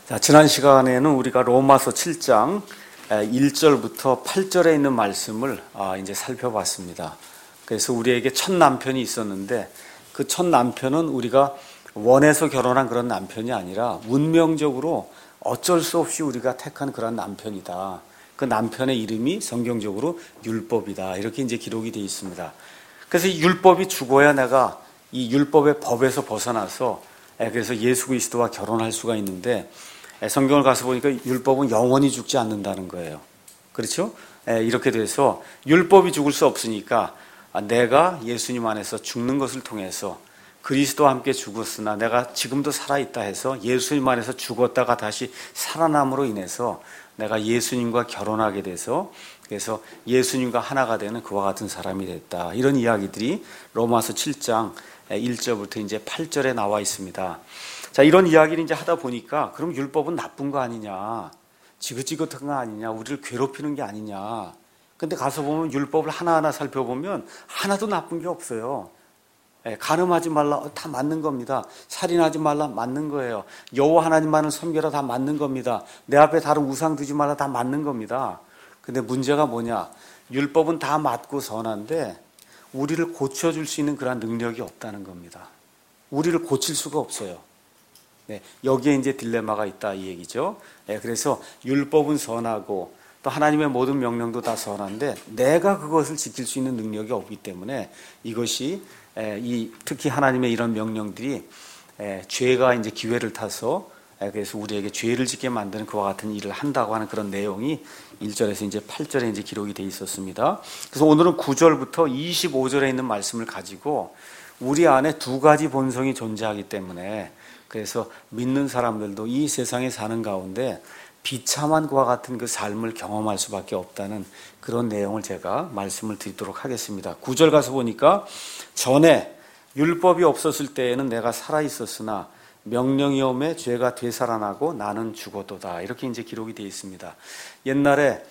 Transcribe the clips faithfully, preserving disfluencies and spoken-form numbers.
자, 지난 시간에는 우리가 로마서 칠 장 일 절부터 팔 절에 있는 말씀을 이제 살펴봤습니다. 그래서 우리에게 첫 남편이 있었는데 그 첫 남편은 우리가 원해서 결혼한 그런 남편이 아니라 운명적으로 어쩔 수 없이 우리가 택한 그런 남편이다. 그 남편의 이름이 성경적으로 율법이다. 이렇게 이제 기록이 되어 있습니다. 그래서 이 율법이 죽어야 내가 이 율법의 법에서 벗어나서 그래서 예수 그리스도와 결혼할 수가 있는데 성경을 가서 보니까 율법은 영원히 죽지 않는다는 거예요. 그렇죠? 이렇게 돼서 율법이 죽을 수 없으니까 내가 예수님 안에서 죽는 것을 통해서 그리스도와 함께 죽었으나 내가 지금도 살아있다 해서 예수님 안에서 죽었다가 다시 살아남으로 인해서 내가 예수님과 결혼하게 돼서 그래서 예수님과 하나가 되는 그와 같은 사람이 됐다. 이런 이야기들이 로마서 칠 장 일 절부터 이제 팔 절에 나와 있습니다. 자, 이런 이야기를 이제 하다 보니까 그럼 율법은 나쁜 거 아니냐, 지긋지긋한 거 아니냐, 우리를 괴롭히는 게 아니냐. 근데 가서 보면 율법을 하나하나 살펴보면 하나도 나쁜 게 없어요. 예, 간음하지 말라, 다 맞는 겁니다. 살인하지 말라, 맞는 거예요. 여호와 하나님만을 섬겨라, 다 맞는 겁니다. 내 앞에 다른 우상 두지 말라, 다 맞는 겁니다. 근데 문제가 뭐냐, 율법은 다 맞고 선한데 우리를 고쳐줄 수 있는 그런 능력이 없다는 겁니다. 우리를 고칠 수가 없어요. 네, 여기에 이제 딜레마가 있다 이 얘기죠. 네, 그래서 율법은 선하고 또 하나님의 모든 명령도 다 선한데 내가 그것을 지킬 수 있는 능력이 없기 때문에 이것이 에, 이 특히 하나님의 이런 명령들이 에, 죄가 이제 기회를 타서 에, 그래서 우리에게 죄를 짓게 만드는 그와 같은 일을 한다고 하는 그런 내용이 일 절에서 이제 팔 절에 이제 기록이 돼 있었습니다. 그래서 오늘은 구 절부터 이십오 절에 있는 말씀을 가지고 우리 안에 두 가지 본성이 존재하기 때문에 그래서 믿는 사람들도 이 세상에 사는 가운데 비참한 그와 같은 그 삶을 경험할 수밖에 없다는 그런 내용을 제가 말씀을 드리도록 하겠습니다. 구 절 가서 보니까 전에 율법이 없었을 때에는 내가 살아 있었으나 명령이 오매 죄가 되살아나고 나는 죽었도다. 이렇게 이제 기록이 되어 있습니다. 옛날에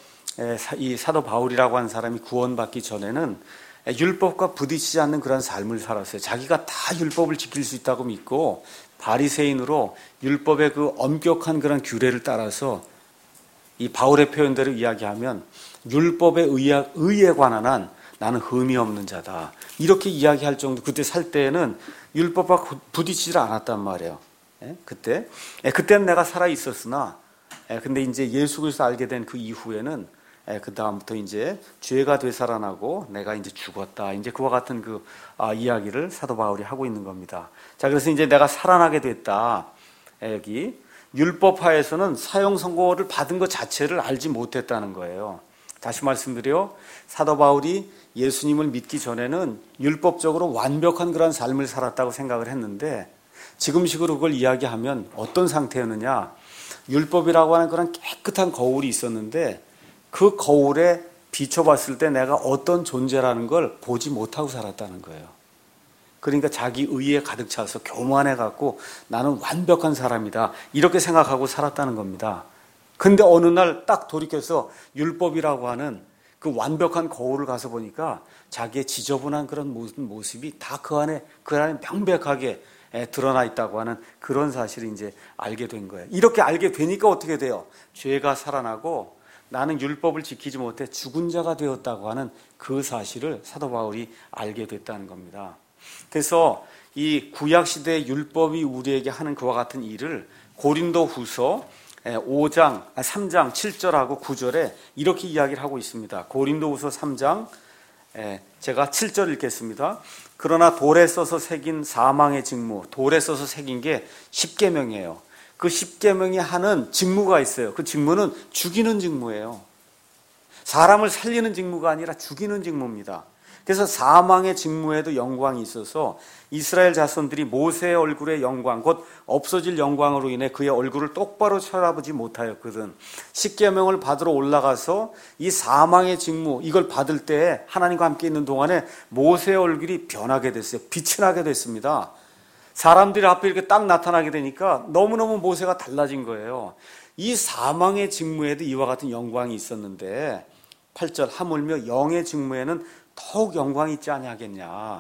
이 사도 바울이라고 하는 사람이 구원받기 전에는 율법과 부딪히지 않는 그런 삶을 살았어요. 자기가 다 율법을 지킬 수 있다고 믿고 바리새인으로 율법의 그 엄격한 그런 규례를 따라서 이 바울의 표현대로 이야기하면 율법에 의해, 의에 관한 한 나는 흠이 없는 자다. 이렇게 이야기할 정도. 그때 살 때에는 율법과 부딪히질 않았단 말이에요. 예? 그때 예, 그때는 내가 살아 있었으나 예, 근데 이제 예수 그리스도 알게 된 그 이후에는 예, 그 다음부터 이제 죄가 되살아나고 내가 이제 죽었다. 이제 그와 같은 그 아, 이야기를 사도 바울이 하고 있는 겁니다. 자, 그래서 이제 내가 살아나게 됐다. 예, 여기 율법하에서는 사형 선고를 받은 것 자체를 알지 못했다는 거예요. 다시 말씀드려 사도 바울이 예수님을 믿기 전에는 율법적으로 완벽한 그런 삶을 살았다고 생각을 했는데 지금식으로 그걸 이야기하면 어떤 상태였느냐, 율법이라고 하는 그런 깨끗한 거울이 있었는데 그 거울에 비춰봤을 때 내가 어떤 존재라는 걸 보지 못하고 살았다는 거예요. 그러니까 자기 의에 가득 차서 교만해갖고 나는 완벽한 사람이다 이렇게 생각하고 살았다는 겁니다. 근데 어느 날 딱 돌이켜서 율법이라고 하는 그 완벽한 거울을 가서 보니까 자기의 지저분한 그런 모습이 다 그 안에 그 안에 명백하게 드러나 있다고 하는 그런 사실을 이제 알게 된 거예요. 이렇게 알게 되니까 어떻게 돼요? 죄가 살아나고 나는 율법을 지키지 못해 죽은 자가 되었다고 하는 그 사실을 사도 바울이 알게 됐다는 겁니다. 그래서 이 구약시대의 율법이 우리에게 하는 그와 같은 일을 고린도후서 오 장, 삼 장 칠 절하고 구 절에 이렇게 이야기를 하고 있습니다. 고린도후서 삼 장 제가 칠 절 읽겠습니다. 그러나 돌에 써서 새긴 사망의 직무, 돌에 써서 새긴 게 십계명이에요. 그 십계명이 하는 직무가 있어요. 그 직무는 죽이는 직무예요. 사람을 살리는 직무가 아니라 죽이는 직무입니다. 그래서 사망의 직무에도 영광이 있어서 이스라엘 자손들이 모세의 얼굴의 영광, 곧 없어질 영광으로 인해 그의 얼굴을 똑바로 쳐다보지 못하였거든. 십계명을 받으러 올라가서 이 사망의 직무, 이걸 받을 때 하나님과 함께 있는 동안에 모세의 얼굴이 변하게 됐어요. 빛이 나게 됐습니다. 사람들이 앞에 이렇게 딱 나타나게 되니까 너무너무 모세가 달라진 거예요. 이 사망의 직무에도 이와 같은 영광이 있었는데 팔 절 하물며 영의 직무에는 더욱 영광이 있지 아니하겠냐.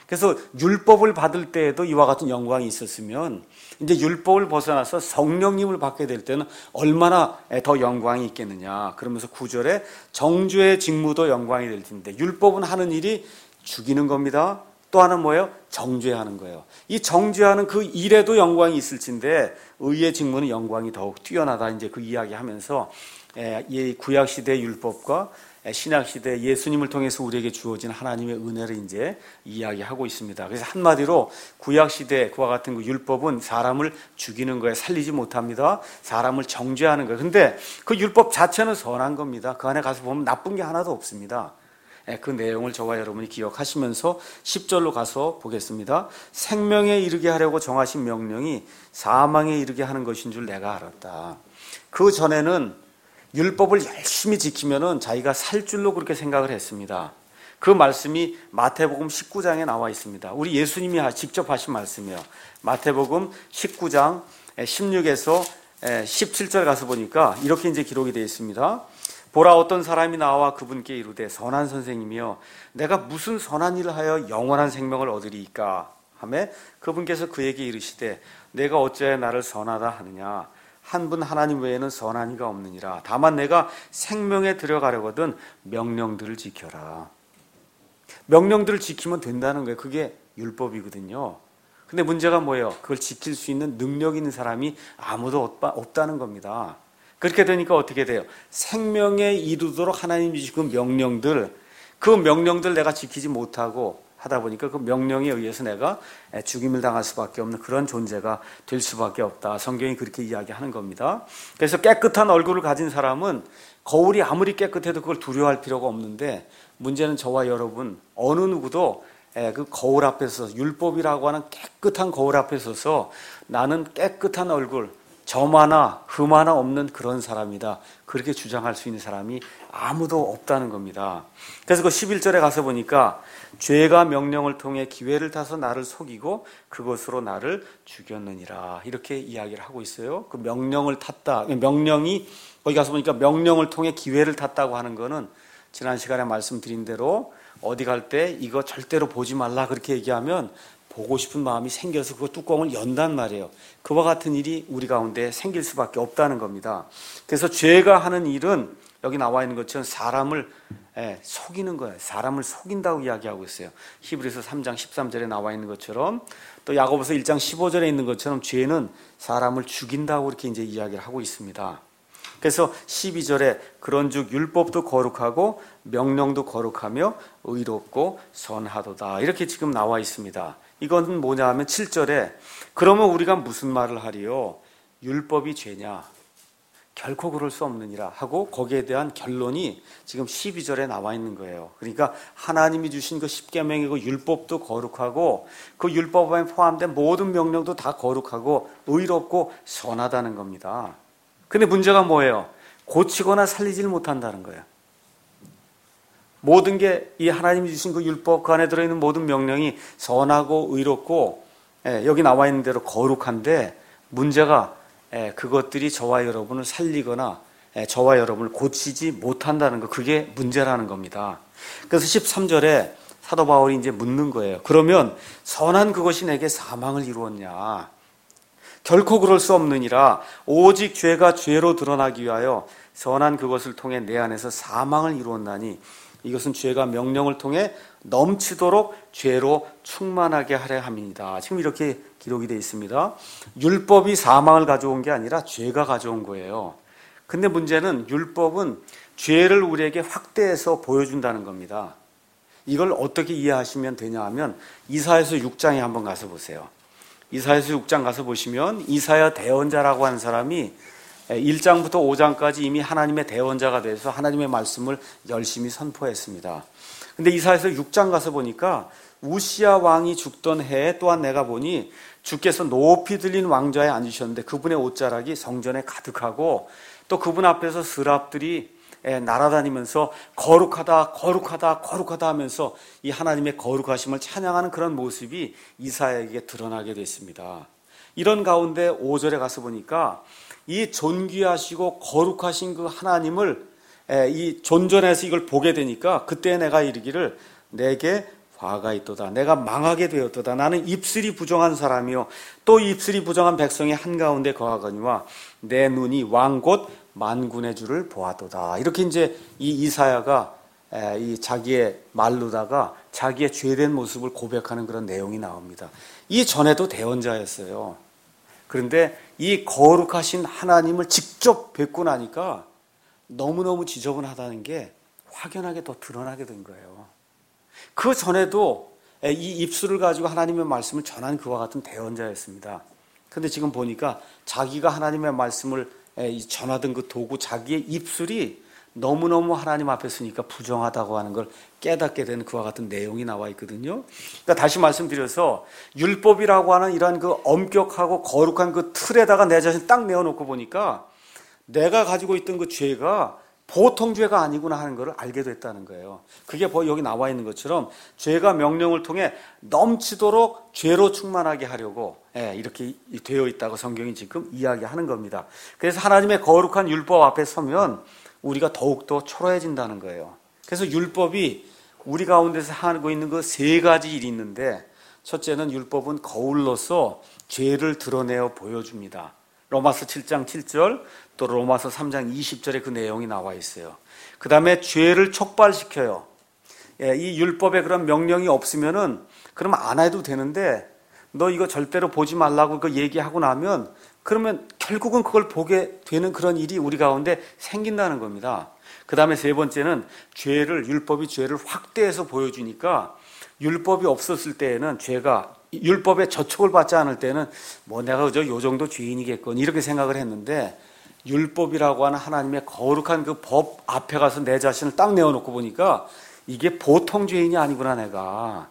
그래서 율법을 받을 때에도 이와 같은 영광이 있었으면 이제 율법을 벗어나서 성령님을 받게 될 때는 얼마나 더 영광이 있겠느냐. 그러면서 구 절에 정죄의 직무도 영광이 될 텐데, 율법은 하는 일이 죽이는 겁니다. 또 하나는 뭐예요? 정죄하는 거예요. 이 정죄하는 그 일에도 영광이 있을진데 의의 직무는 영광이 더욱 뛰어나다. 이제 그 이야기하면서 이 구약 시대의 율법과 신약 시대 예수님을 통해서 우리에게 주어진 하나님의 은혜를 이제 이야기하고 있습니다. 그래서 한마디로 구약 시대 그와 같은 그 율법은 사람을 죽이는 거에 살리지 못합니다. 사람을 정죄하는 거예요. 근데 그 율법 자체는 선한 겁니다. 그 안에 가서 보면 나쁜 게 하나도 없습니다. 그 내용을 저와 여러분이 기억하시면서 십 절로 가서 보겠습니다. 생명에 이르게 하려고 정하신 명령이 사망에 이르게 하는 것인 줄 내가 알았다. 그 전에는 율법을 열심히 지키면은 자기가 살 줄로 그렇게 생각을 했습니다. 그 말씀이 마태복음 십구 장에 나와 있습니다. 우리 예수님이 직접 하신 말씀이에요. 마태복음 십구 장 십육에서 십칠 절 가서 보니까 이렇게 이제 기록이 되어 있습니다. 보라, 어떤 사람이 나와 그분께 이르되 선한 선생님이여 내가 무슨 선한 일을 하여 영원한 생명을 얻으리이까 하매 그분께서 그에게 이르시되 내가 어찌하여 나를 선하다 하느냐. 한 분 하나님 외에는 선한 이가 없느니라. 다만 내가 생명에 들어가려거든 명령들을 지켜라. 명령들을 지키면 된다는 거예요. 그게 율법이거든요. 근데 문제가 뭐예요? 그걸 지킬 수 있는 능력 있는 사람이 아무도 없다는 겁니다. 그렇게 되니까 어떻게 돼요? 생명에 이르도록 하나님이 주신 명령들, 그 명령들 내가 지키지 못하고 하다 보니까 그 명령에 의해서 내가 죽임을 당할 수밖에 없는 그런 존재가 될 수밖에 없다. 성경이 그렇게 이야기하는 겁니다. 그래서 깨끗한 얼굴을 가진 사람은 거울이 아무리 깨끗해도 그걸 두려워할 필요가 없는데, 문제는 저와 여러분 어느 누구도 그 거울 앞에 서서, 율법이라고 하는 깨끗한 거울 앞에 서서 나는 깨끗한 얼굴, 점 하나 흠 하나 없는 그런 사람이다, 그렇게 주장할 수 있는 사람이 아무도 없다는 겁니다. 그래서 그 십일 절에 가서 보니까 죄가 명령을 통해 기회를 타서 나를 속이고 그것으로 나를 죽였느니라, 이렇게 이야기를 하고 있어요. 그 명령을 탔다, 명령이 거기 가서 보니까 명령을 통해 기회를 탔다고 하는 거는 지난 시간에 말씀드린 대로 어디 갈 때 이거 절대로 보지 말라 그렇게 얘기하면 보고 싶은 마음이 생겨서 그 뚜껑을 연단 말이에요. 그와 같은 일이 우리 가운데 생길 수밖에 없다는 겁니다. 그래서 죄가 하는 일은 여기 나와 있는 것처럼 사람을 속이는 거예요. 사람을 속인다고 이야기하고 있어요. 히브리서 삼 장 십삼 절에 나와 있는 것처럼, 또 야고보서 일 장 십오 절에 있는 것처럼 죄는 사람을 죽인다고 이렇게 이제 이야기를 하고 있습니다. 그래서 십이 절에 그런즉 율법도 거룩하고 명령도 거룩하며 의롭고 선하도다, 이렇게 지금 나와 있습니다. 이건 뭐냐 하면 칠 절에 그러면 우리가 무슨 말을 하리요? 율법이 죄냐? 결코 그럴 수 없느니라 하고 거기에 대한 결론이 지금 십이 절에 나와 있는 거예요. 그러니까 하나님이 주신 그 십계명이고 율법도 거룩하고 그 율법에 포함된 모든 명령도 다 거룩하고 의롭고 선하다는 겁니다. 근데 문제가 뭐예요? 고치거나 살리질 못한다는 거예요. 모든 게 이 하나님이 주신 그 율법, 그 안에 들어있는 모든 명령이 선하고 의롭고, 예, 여기 나와 있는 대로 거룩한데, 문제가 예, 그것들이 저와 여러분을 살리거나 예, 저와 여러분을 고치지 못한다는 거, 그게 문제라는 겁니다. 그래서 십삼 절에 사도 바울이 이제 묻는 거예요. 그러면 선한 그것이 내게 사망을 이루었냐? 결코 그럴 수 없느니라. 오직 죄가 죄로 드러나기 위하여 선한 그것을 통해 내 안에서 사망을 이루었나니 이것은 죄가 명령을 통해 넘치도록 죄로 충만하게 하려 함이니이다. 지금 이렇게 기록이 되어 있습니다. 율법이 사망을 가져온 게 아니라 죄가 가져온 거예요. 근데 문제는 율법은 죄를 우리에게 확대해서 보여준다는 겁니다. 이걸 어떻게 이해하시면 되냐 하면 이사야서 육 장에 한번 가서 보세요. 이사야서 육 장 가서 보시면 이사야 대언자라고 하는 사람이 일 장부터 오 장까지 이미 하나님의 대언자가 돼서 하나님의 말씀을 열심히 선포했습니다. 근데 이사야서 육 장 가서 보니까 우시야 왕이 죽던 해에 또한 내가 보니 주께서 높이 들린 왕좌에 앉으셨는데 그분의 옷자락이 성전에 가득하고 또 그분 앞에서 스랍들이 날아다니면서 거룩하다 거룩하다 거룩하다 하면서 이 하나님의 거룩하심을 찬양하는 그런 모습이 이사야에게 드러나게 됐습니다. 이런 가운데 오 절에 가서 보니까 이 존귀하시고 거룩하신 그 하나님을 이 존전해서 이걸 보게 되니까 그때 내가 이르기를 내게 화가 있도다. 내가 망하게 되었도다. 나는 입술이 부정한 사람이요 또 입술이 부정한 백성이 한가운데 거하거니와 내 눈이 왕 곧 만군의 주를 보았도다. 이렇게 이제 이 이사야가 이 자기의 말로다가 자기의 죄된 모습을 고백하는 그런 내용이 나옵니다. 이 전에도 대언자였어요. 그런데 이 거룩하신 하나님을 직접 뵙고 나니까 너무너무 지저분하다는 게 확연하게 더 드러나게 된 거예요. 그 전에도 이 입술을 가지고 하나님의 말씀을 전한 그와 같은 대언자였습니다. 그런데 지금 보니까 자기가 하나님의 말씀을 전하던 그 도구, 자기의 입술이 너무너무 하나님 앞에 서니까 부정하다고 하는 걸 깨닫게 되는 그와 같은 내용이 나와 있거든요. 그러니까 다시 말씀드려서 율법이라고 하는 이런 그 엄격하고 거룩한 그 틀에다가 내 자신 딱 내어놓고 보니까 내가 가지고 있던 그 죄가 보통 죄가 아니구나 하는 것을 알게 됐다는 거예요. 그게 여기 나와 있는 것처럼 죄가 명령을 통해 넘치도록 죄로 충만하게 하려고 이렇게 되어 있다고 성경이 지금 이야기하는 겁니다. 그래서 하나님의 거룩한 율법 앞에 서면 우리가 더욱더 초라해진다는 거예요. 그래서 율법이 우리 가운데서 하고 있는 그 세 가지 일이 있는데, 첫째는 율법은 거울로서 죄를 드러내어 보여줍니다. 로마서 칠 장 칠 절, 또 로마서 삼 장 이십 절에 그 내용이 나와 있어요. 그 다음에 죄를 촉발시켜요. 예, 이 율법에 그런 명령이 없으면은 그러면 안 해도 되는데 너 이거 절대로 보지 말라고 그 얘기하고 나면 그러면 결국은 그걸 보게 되는 그런 일이 우리 가운데 생긴다는 겁니다. 그 다음에 세 번째는 죄를, 율법이 죄를 확대해서 보여주니까 율법이 없었을 때에는 죄가 율법에 저촉을 받지 않을 때는 뭐 내가 그저 요 정도 죄인이겠건 이렇게 생각을 했는데, 율법이라고 하는 하나님의 거룩한 그 법 앞에 가서 내 자신을 딱 내어놓고 보니까 이게 보통 죄인이 아니구나, 내가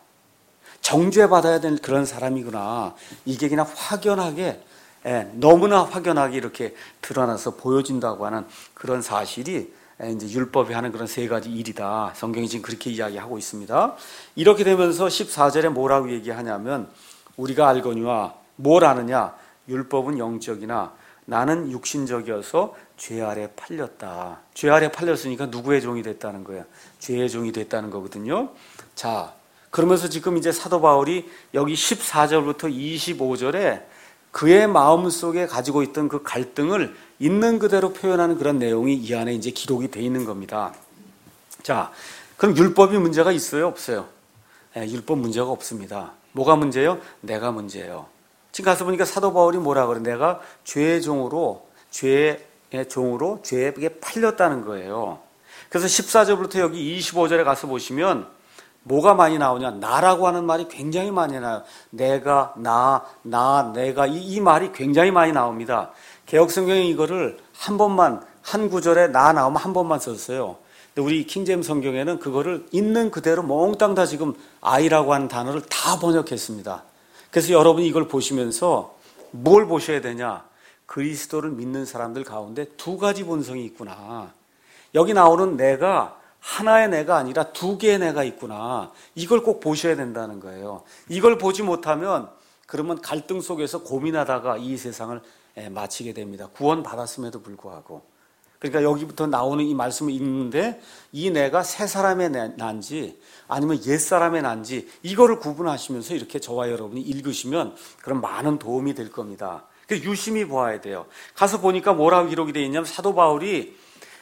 정죄받아야 될 그런 사람이구나, 이게 그냥 확연하게 예, 너무나 확연하게 이렇게 드러나서 보여진다고 하는 그런 사실이 이제 율법이 하는 그런 세 가지 일이다. 성경이 지금 그렇게 이야기하고 있습니다. 이렇게 되면서 십사 절에 뭐라고 얘기하냐면, 우리가 알거니와 뭘 아느냐, 율법은 영적이나 나는 육신적이어서 죄 아래 팔렸다. 죄 아래 팔렸으니까 누구의 종이 됐다는 거예요? 죄의 종이 됐다는 거거든요. 자, 그러면서 지금 이제 사도 바울이 여기 십사 절부터 이십오 절에 그의 마음속에 가지고 있던 그 갈등을 있는 그대로 표현하는 그런 내용이 이 안에 이제 기록이 되어 있는 겁니다. 자, 그럼 율법이 문제가 있어요, 없어요? 네, 율법 문제가 없습니다. 뭐가 문제예요? 내가 문제예요. 지금 가서 보니까 사도 바울이 뭐라 그래? 내가 죄의 종으로, 죄의 종으로 죄에게 팔렸다는 거예요. 그래서 십사 절부터 여기 이십오 절에 가서 보시면 뭐가 많이 나오냐? 나라고 하는 말이 굉장히 많이 나와요. 내가, 나, 나, 내가, 이, 이 말이 굉장히 많이 나옵니다. 개혁성경에 이거를 한 번만, 한 구절에 나 나오면 한 번만 썼어요. 근데 우리 킹제임스 성경에는 그거를 있는 그대로 몽땅 다 지금 I라고 하는 단어를 다 번역했습니다. 그래서 여러분이 이걸 보시면서 뭘 보셔야 되냐? 그리스도를 믿는 사람들 가운데 두 가지 본성이 있구나. 여기 나오는 내가 하나의 내가 아니라 두 개의 내가 있구나. 이걸 꼭 보셔야 된다는 거예요. 이걸 보지 못하면 그러면 갈등 속에서 고민하다가 이 세상을 마치게 됩니다. 구원 받았음에도 불구하고. 그러니까 여기부터 나오는 이 말씀을 읽는데 이 내가 새 사람의 난지 아니면 옛 사람의 난지 이거를 구분하시면서 이렇게 저와 여러분이 읽으시면 그럼 많은 도움이 될 겁니다. 그래서 유심히 보아야 돼요. 가서 보니까 뭐라고 기록이 되어 있냐면 사도 바울이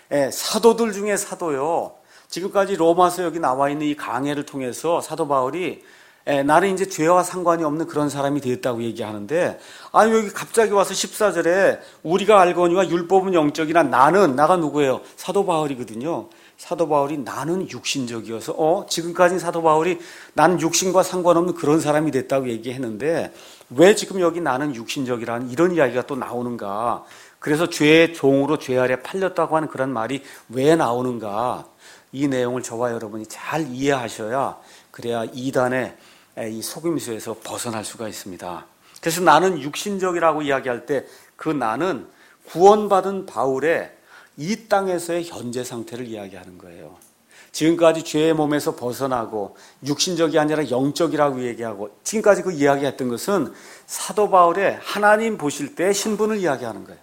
사도들 중에 사도요. 지금까지 로마서 여기 나와 있는 이 강해를 통해서 사도 바울이 에, 나는 이제 죄와 상관이 없는 그런 사람이 되었다고 얘기하는데, 아니 여기 갑자기 와서 십사 절에 우리가 알거니와 율법은 영적이나 나는, 나가 누구예요? 사도 바울이거든요. 사도 바울이 나는 육신적이어서 어 지금까지 사도 바울이 나는 육신과 상관없는 그런 사람이 됐다고 얘기했는데 왜 지금 여기 나는 육신적이라는 이런 이야기가 또 나오는가? 그래서 죄의 종으로 죄 아래 팔렸다고 하는 그런 말이 왜 나오는가? 이 내용을 저와 여러분이 잘 이해하셔야 그래야 이단의 이 속임수에서 벗어날 수가 있습니다. 그래서 나는 육신적이라고 이야기할 때 그 나는 구원받은 바울의 이 땅에서의 현재 상태를 이야기하는 거예요. 지금까지 죄의 몸에서 벗어나고 육신적이 아니라 영적이라고 얘기하고 지금까지 그 이야기했던 것은 사도 바울의 하나님 보실 때의 신분을 이야기하는 거예요.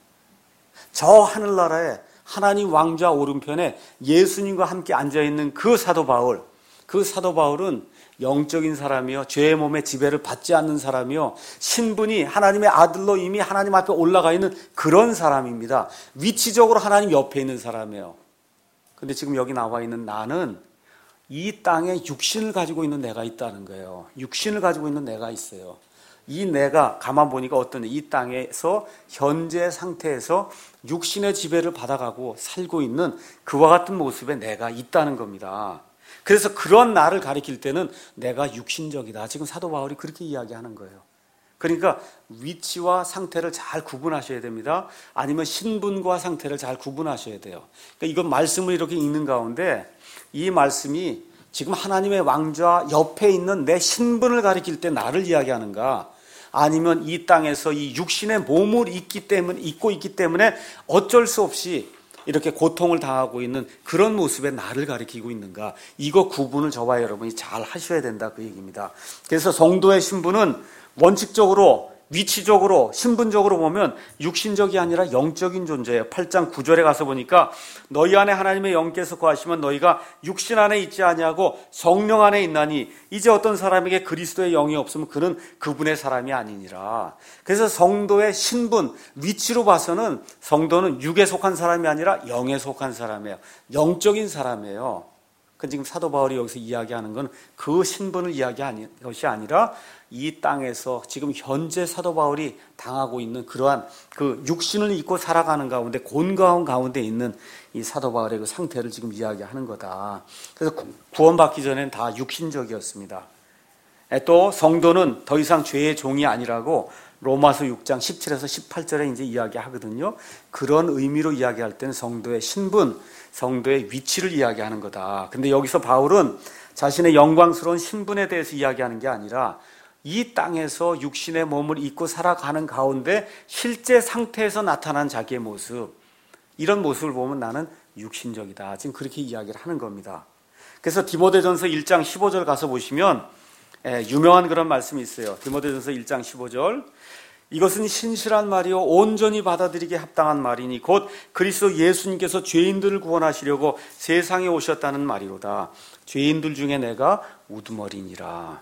저 하늘나라에 하나님 왕좌 오른편에 예수님과 함께 앉아있는 그 사도 바울, 그 사도 바울은 영적인 사람이요, 죄의 몸의 지배를 받지 않는 사람이요, 신분이 하나님의 아들로 이미 하나님 앞에 올라가 있는 그런 사람입니다. 위치적으로 하나님 옆에 있는 사람이에요. 근데 지금 여기 나와 있는 나는 이 땅에 육신을 가지고 있는 내가 있다는 거예요. 육신을 가지고 있는 내가 있어요. 이 내가 가만 보니까 어떤 이 땅에서 현재 상태에서 육신의 지배를 받아가고 살고 있는 그와 같은 모습의 내가 있다는 겁니다. 그래서 그런 나를 가리킬 때는 내가 육신적이다. 지금 사도 바울이 그렇게 이야기하는 거예요. 그러니까 위치와 상태를 잘 구분하셔야 됩니다. 아니면 신분과 상태를 잘 구분하셔야 돼요. 그러니까 이건 말씀을 이렇게 읽는 가운데 이 말씀이 지금 하나님의 왕좌 옆에 있는 내 신분을 가리킬 때 나를 이야기하는가, 아니면 이 땅에서 이 육신의 몸을 입기 때문에, 입고 있기 때문에 어쩔 수 없이 이렇게 고통을 당하고 있는 그런 모습의 나를 가리키고 있는가, 이거 구분을 저와 여러분이 잘 하셔야 된다, 그 얘기입니다. 그래서 성도의 신분은 원칙적으로, 위치적으로, 신분적으로 보면 육신적이 아니라 영적인 존재예요. 팔 장 구 절에 가서 보니까 너희 안에 하나님의 영께서 거하시면 너희가 육신 안에 있지 아니하고 성령 안에 있나니 이제 어떤 사람에게 그리스도의 영이 없으면 그는 그분의 사람이 아니니라. 그래서 성도의 신분, 위치로 봐서는 성도는 육에 속한 사람이 아니라 영에 속한 사람이에요. 영적인 사람이에요. 지금 사도 바울이 여기서 이야기하는 건 그 신분을 이야기하는 것이 아니라 이 땅에서 지금 현재 사도 바울이 당하고 있는 그러한 그 육신을 입고 살아가는 가운데, 곤가운 가운데 있는 이 사도 바울의 그 상태를 지금 이야기하는 거다. 그래서 구원받기 전에는 다 육신적이었습니다. 또 성도는 더 이상 죄의 종이 아니라고 로마서 육 장 십칠에서 십팔 절에 이제 이야기하거든요. 그런 의미로 이야기할 때는 성도의 신분, 성도의 위치를 이야기하는 거다. 근데 여기서 바울은 자신의 영광스러운 신분에 대해서 이야기하는 게 아니라 이 땅에서 육신의 몸을 입고 살아가는 가운데 실제 상태에서 나타난 자기의 모습, 이런 모습을 보면 나는 육신적이다. 지금 그렇게 이야기를 하는 겁니다. 그래서 디모데전서 일 장 십오 절 가서 보시면 유명한 그런 말씀이 있어요. 디모데전서 일 장 십오 절. 이것은 신실한 말이요 온전히 받아들이기에 합당한 말이니 곧 그리스도 예수님께서 죄인들을 구원하시려고 세상에 오셨다는 말이로다. 죄인들 중에 내가 우두머리니라.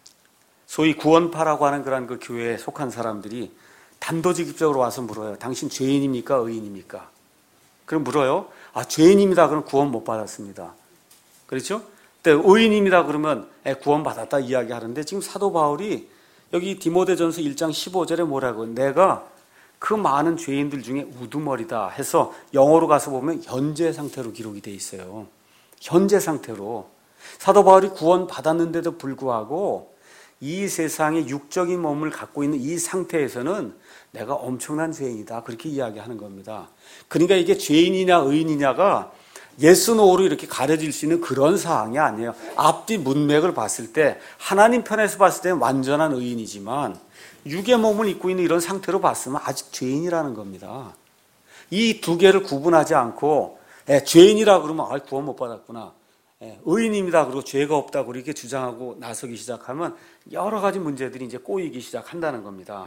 소위 구원파라고 하는 그런 그 교회에 속한 사람들이 단도직입적으로 와서 물어요. 당신 죄인입니까? 의인입니까? 그럼 물어요. 아, 죄인입니다. 그럼 구원 못 받았습니다. 그렇죠? 근데 의인입니다. 그러면 구원 받았다 이야기하는데, 지금 사도 바울이 여기 디모데전서 일 장 십오 절에 뭐라고, 내가 그 많은 죄인들 중에 우두머리다 해서 영어로 가서 보면 현재 상태로 기록이 돼 있어요. 현재 상태로 사도 바울이 구원 받았는데도 불구하고 이 세상의 육적인 몸을 갖고 있는 이 상태에서는 내가 엄청난 죄인이다, 그렇게 이야기하는 겁니다. 그러니까 이게 죄인이냐 의인이냐가 yes, no로 이렇게 가려질 수 있는 그런 사항이 아니에요. 앞뒤 문맥을 봤을 때 하나님 편에서 봤을 때는 완전한 의인이지만 육의 몸을 입고 있는 이런 상태로 봤으면 아직 죄인이라는 겁니다. 이 두 개를 구분하지 않고 예, 죄인이라 그러면 아, 구원 못 받았구나, 예, 의인입니다 그리고 죄가 없다고 이렇게 주장하고 나서기 시작하면 여러 가지 문제들이 이제 꼬이기 시작한다는 겁니다.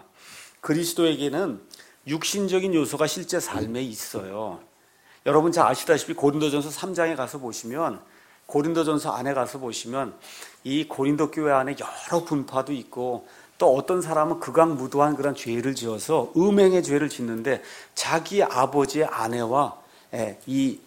그리스도에게는 육신적인 요소가 실제 삶에 있어요. 여러분 잘 아시다시피 고린도전서 삼 장에 가서 보시면, 고린도전서 안에 가서 보시면 이 고린도 교회 안에 여러 분파도 있고, 또 어떤 사람은 극악무도한 그런 죄를 지어서 음행의 죄를 짓는데 자기 아버지의 아내와 이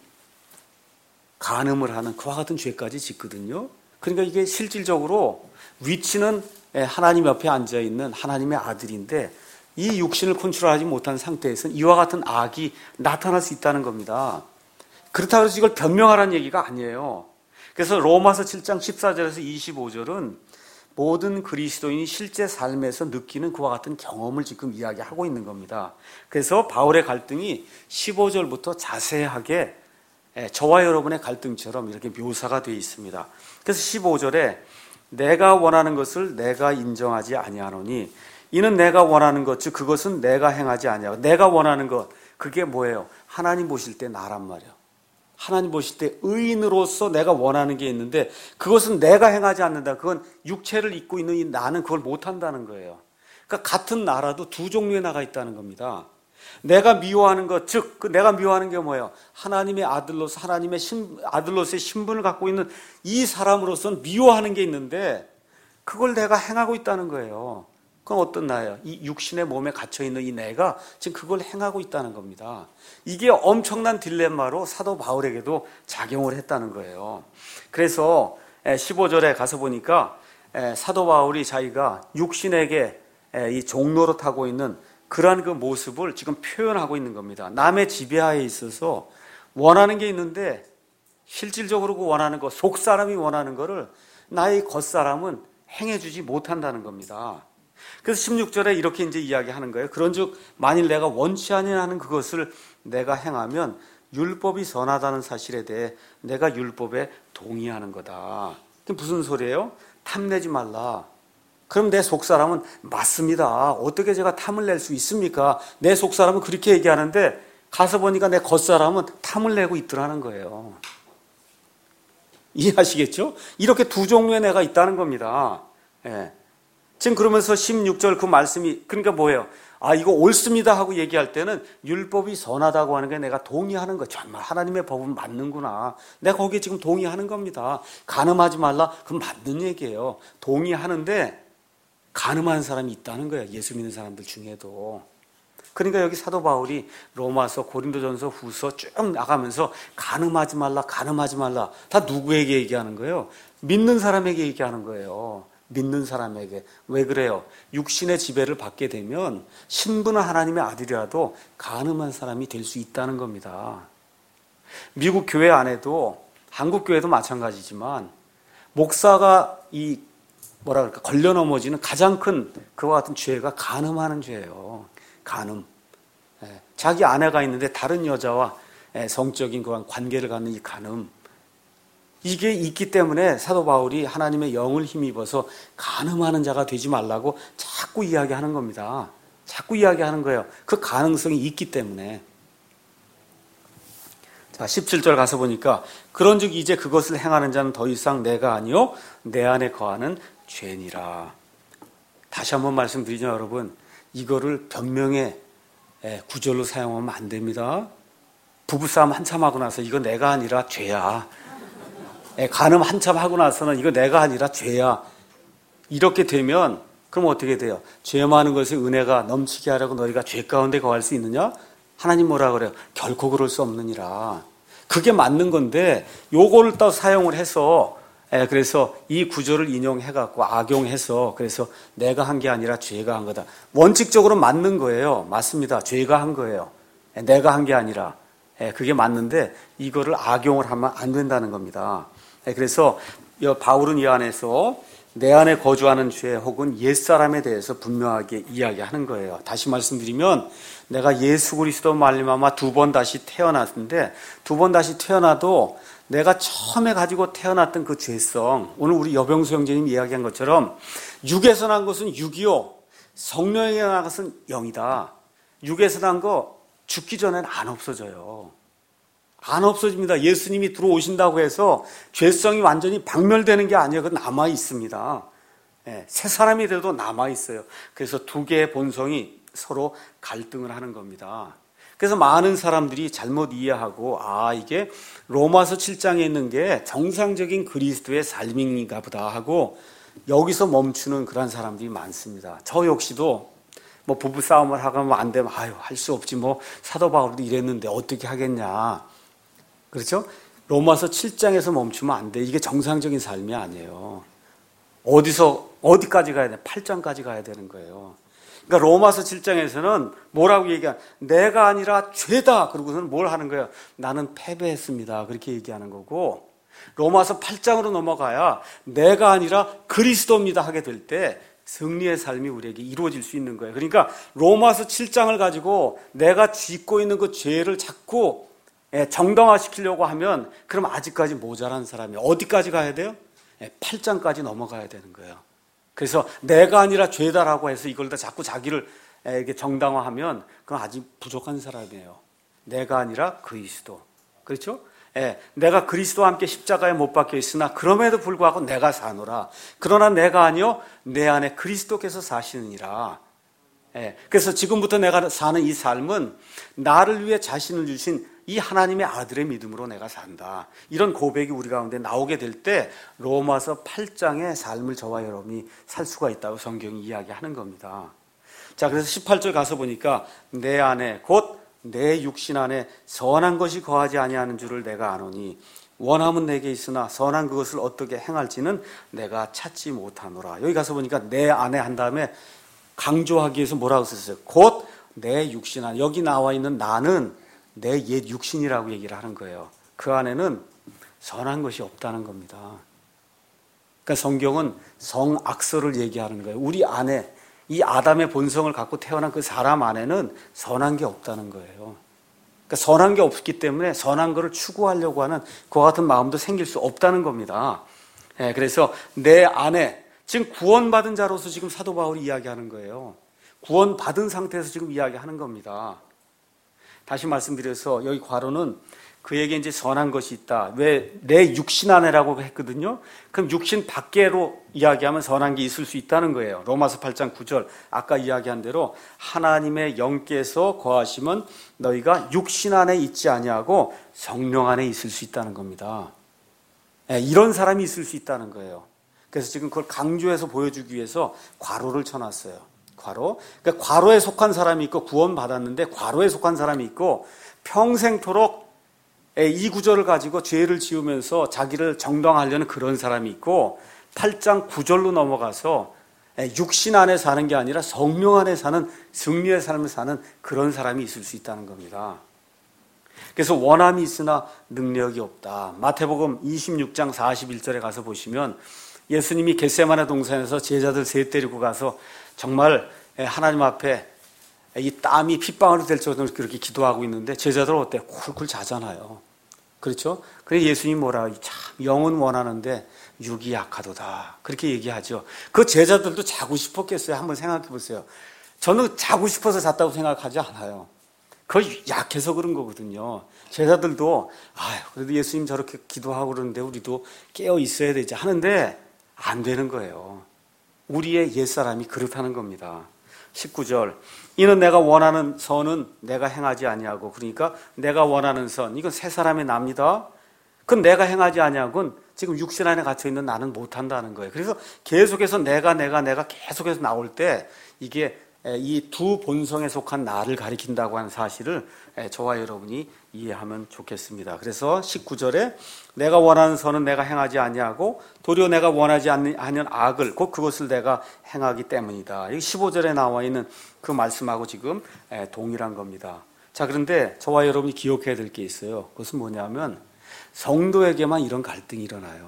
간음을 하는 그와 같은 죄까지 짓거든요. 그러니까 이게 실질적으로 위치는 하나님 옆에 앉아있는 하나님의 아들인데 이 육신을 컨트롤하지 못한 상태에서는 이와 같은 악이 나타날 수 있다는 겁니다. 그렇다고 해서 이걸 변명하라는 얘기가 아니에요. 그래서 로마서 칠 장 십사 절에서 이십오 절은 모든 그리스도인이 실제 삶에서 느끼는 그와 같은 경험을 지금 이야기하고 있는 겁니다. 그래서 바울의 갈등이 십오 절부터 자세하게 저와 여러분의 갈등처럼 이렇게 묘사가 되어 있습니다. 그래서 십오 절에 내가 원하는 것을 내가 인정하지 아니하노니 이는 내가 원하는 것, 즉 그것은 내가 행하지 아니하고, 내가 원하는 것, 그게 뭐예요? 하나님 보실 때 나란 말이에요. 하나님 보실 때 의인으로서 내가 원하는 게 있는데 그것은 내가 행하지 않는다. 그건 육체를 입고 있는 이 나는 그걸 못한다는 거예요. 그러니까 같은 나라도 두 종류의 나가 있다는 겁니다. 내가 미워하는 것, 즉 그 내가 미워하는 게 뭐예요? 하나님의 아들로서 하나님의 신, 아들로서의 신분을 갖고 있는 이 사람으로서는 미워하는 게 있는데, 그걸 내가 행하고 있다는 거예요. 그건 어떤 나예요? 이 육신의 몸에 갇혀있는 이 내가 지금 그걸 행하고 있다는 겁니다. 이게 엄청난 딜레마로 사도 바울에게도 작용을 했다는 거예요. 그래서 십오 절에 가서 보니까 사도 바울이 자기가 육신에게 이 종로로 타고 있는 그러한 그 모습을 지금 표현하고 있는 겁니다. 남의 지배하에 있어서 원하는 게 있는데 실질적으로 그 원하는 거, 속사람이 원하는 거를 나의 겉사람은 행해주지 못한다는 겁니다. 그래서 십육 절에 이렇게 이제 이야기하는 거예요. 그런즉 만일 내가 원치 아니하는 그것을 내가 행하면 율법이 선하다는 사실에 대해 내가 율법에 동의하는 거다. 그게 무슨 소리예요? 탐내지 말라. 그럼 내 속사람은 맞습니다. 어떻게 제가 탐을 낼 수 있습니까? 내 속사람은 그렇게 얘기하는데 가서 보니까 내 겉사람은 탐을 내고 있더라는 거예요. 이해하시겠죠? 이렇게 두 종류의 내가 있다는 겁니다. 예. 지금 그러면서 십육 절 그 말씀이 그러니까 뭐예요? 아, 이거 옳습니다 하고 얘기할 때는 율법이 선하다고 하는 게 내가 동의하는 거. 정말 하나님의 법은 맞는구나. 내가 거기에 지금 동의하는 겁니다. 간음하지 말라. 그건 맞는 얘기예요. 동의하는데 간음하는 사람이 있다는 거예요. 예수 믿는 사람들 중에도. 그러니까 여기 사도 바울이 로마서, 고린도전서, 후서 쭉 나가면서 간음하지 말라, 간음하지 말라. 다 누구에게 얘기하는 거예요? 믿는 사람에게 얘기하는 거예요. 믿는 사람에게. 왜 그래요? 육신의 지배를 받게 되면 신분은 하나님의 아들이라도 간음한 사람이 될 수 있다는 겁니다. 미국 교회 안에도 한국 교회도 마찬가지지만 목사가 이 뭐라 그럴까 걸려 넘어지는 가장 큰 그와 같은 죄가 간음하는 죄예요. 간음. 자기 아내가 있는데 다른 여자와 성적인 그런 관계를 갖는 이 간음. 이게 있기 때문에 사도 바울이 하나님의 영을 힘입어서 간음하는 자가 되지 말라고 자꾸 이야기하는 겁니다. 자꾸 이야기하는 거예요. 그 가능성이 있기 때문에. 자, 십칠 절 가서 보니까 그런즉 이제 그것을 행하는 자는 더 이상 내가 아니요 내 안에 거하는 죄니라. 다시 한번 말씀드리죠, 여러분. 이거를 변명의 구절로 사용하면 안 됩니다. 부부싸움 한참 하고 나서 이거 내가 아니라 죄야. 간음 한참 하고 나서는 이거 내가 아니라 죄야. 이렇게 되면 그럼 어떻게 돼요? 죄 많은 것에 은혜가 넘치게 하려고 너희가 죄 가운데 거할 수 있느냐? 하나님 뭐라 그래요? 결코 그럴 수 없느니라. 그게 맞는 건데 요거를 또 사용을 해서 그래서 이 구절을 인용해갖고 악용해서 그래서 내가 한 게 아니라 죄가 한 거다. 원칙적으로 맞는 거예요. 맞습니다. 죄가 한 거예요. 내가 한 게 아니라. 그게 맞는데 이거를 악용을 하면 안 된다는 겁니다. 그래서 바울은 이 안에서 내 안에 거주하는 죄 혹은 옛사람에 대해서 분명하게 이야기하는 거예요. 다시 말씀드리면 내가 예수 그리스도 말미암아 두 번 다시 태어났는데 두 번 다시 태어나도 내가 처음에 가지고 태어났던 그 죄성, 오늘 우리 여병수 형제님이 이야기한 것처럼 육에서 난 것은 육이요 성령에게 난 것은 영이다. 육에서 난 거 죽기 전에는 안 없어져요. 안 없어집니다. 예수님이 들어오신다고 해서 죄성이 완전히 박멸되는 게 아니에요. 그건 남아 있습니다. 네, 새 사람이 돼도 남아 있어요. 그래서 두 개의 본성이 서로 갈등을 하는 겁니다. 그래서 많은 사람들이 잘못 이해하고 아 이게 로마서 칠 장에 있는 게 정상적인 그리스도의 삶인가 보다 하고 여기서 멈추는 그런 사람들이 많습니다. 저 역시도 뭐 부부싸움을 하면 안 되면 아유 할 수 없지 뭐 사도 바울도 이랬는데 어떻게 하겠냐. 그렇죠? 로마서 칠 장에서 멈추면 안 돼. 이게 정상적인 삶이 아니에요. 어디서 어디까지 가야 돼? 팔 장까지 가야 되는 거예요. 그러니까 로마서 칠 장에서는 뭐라고 얘기한? 내가 아니라 죄다. 그러고서는 뭘 하는 거예요? 나는 패배했습니다. 그렇게 얘기하는 거고 로마서 팔 장으로 넘어가야 내가 아니라 그리스도입니다 하게 될 때 승리의 삶이 우리에게 이루어질 수 있는 거예요. 그러니까 로마서 칠 장을 가지고 내가 짓고 있는 그 죄를 자꾸 정당화시키려고 하면 그럼 아직까지 모자란 사람이 어디까지 가야 돼요? 팔 장까지 넘어가야 되는 거예요. 그래서 내가 아니라 죄다라고 해서 이걸 다 자꾸 자기를 이렇게 정당화하면 그건 아직 부족한 사람이에요. 내가 아니라 그리스도. 그렇죠? 예, 내가 그리스도와 함께 십자가에 못 박혀 있으나 그럼에도 불구하고 내가 사노라. 그러나 내가 아니요 내 안에 그리스도께서 사시느니라. 예, 그래서 지금부터 내가 사는 이 삶은 나를 위해 자신을 주신 이 하나님의 아들의 믿음으로 내가 산다. 이런 고백이 우리 가운데 나오게 될 때 로마서 팔 장의 삶을 저와 여러분이 살 수가 있다고 성경이 이야기하는 겁니다. 자, 그래서 십팔 절 가서 보니까 내 안에 곧 내 육신 안에 선한 것이 거하지 아니하는 줄을 내가 아노니 원함은 내게 있으나 선한 그것을 어떻게 행할지는 내가 찾지 못하노라. 여기 가서 보니까 내 안에 한 다음에 강조하기 위해서 뭐라고 썼어요? 곧 내 육신 안에. 여기 나와 있는 나는 내 옛 육신이라고 얘기를 하는 거예요. 그 안에는 선한 것이 없다는 겁니다. 그러니까 성경은 성악설을 얘기하는 거예요. 우리 안에 이 아담의 본성을 갖고 태어난 그 사람 안에는 선한 게 없다는 거예요. 그러니까 선한 게 없기 때문에 선한 것을 추구하려고 하는 그와 같은 마음도 생길 수 없다는 겁니다. 예, 그래서 내 안에 지금 구원받은 자로서 지금 사도 바울이 이야기하는 거예요. 구원받은 상태에서 지금 이야기하는 겁니다. 다시 말씀드려서 여기 괄호는 그에게 이제 선한 것이 있다. 왜 내 육신 안에라고 했거든요. 그럼 육신 밖으로 이야기하면 선한 게 있을 수 있다는 거예요. 로마서 팔 장 구 절 아까 이야기한 대로 하나님의 영께서 거하시면 너희가 육신 안에 있지 아니하고 성령 안에 있을 수 있다는 겁니다. 네, 이런 사람이 있을 수 있다는 거예요. 그래서 지금 그걸 강조해서 보여주기 위해서 괄호를 쳐놨어요. 괄호. 그러니까 괄호에 속한 사람이 있고 구원받았는데 괄호에 속한 사람이 있고 평생토록 이 구절을 가지고 죄를 지으면서 자기를 정당화하려는 그런 사람이 있고 팔 장 구 절로 넘어가서 육신 안에 사는 게 아니라 성령 안에 사는 승리의 삶을 사는 그런 사람이 있을 수 있다는 겁니다. 그래서 원함이 있으나 능력이 없다. 마태복음 이십육 장 사십일 절에 가서 보시면 예수님이 겟세마네 동산에서 제자들 셋 데리고 가서 정말 하나님 앞에 이 땀이 핏방울이 될 정도로 그렇게 기도하고 있는데 제자들 어때? 쿨쿨 자잖아요. 그렇죠? 그래서 예수님이 뭐라 참 영은 원하는데 육이 약하도다. 그렇게 얘기하죠. 그 제자들도 자고 싶었겠어요. 한번 생각해 보세요. 저는 자고 싶어서 잤다고 생각하지 않아요. 그거 약해서 그런 거거든요. 제자들도 아유 그래도 예수님 저렇게 기도하고 그러는데 우리도 깨어 있어야 되지 하는데 안 되는 거예요. 우리의 옛사람이 그렇다는 겁니다. 십구 절 이는 내가 원하는 선은 내가 행하지 아니하고 그러니까 내가 원하는 선 이건 새 사람의 납니다. 그건 내가 행하지 아니하고는 지금 육신 안에 갇혀있는 나는 못한다는 거예요. 그래서 계속해서 내가 내가 내가 계속해서 나올 때 이게 이 두 본성에 속한 나를 가리킨다고 하는 사실을 저와 여러분이 이해하면 좋겠습니다. 그래서 십구 절에 내가 원하는 선은 내가 행하지 아니하고 도리어 내가 원하지 않는 악을 곧 그것을 내가 행하기 때문이다. 십오 절에 나와 있는 그 말씀하고 지금 동일한 겁니다. 자, 그런데 저와 여러분이 기억해야 될 게 있어요. 그것은 뭐냐면 성도에게만 이런 갈등이 일어나요.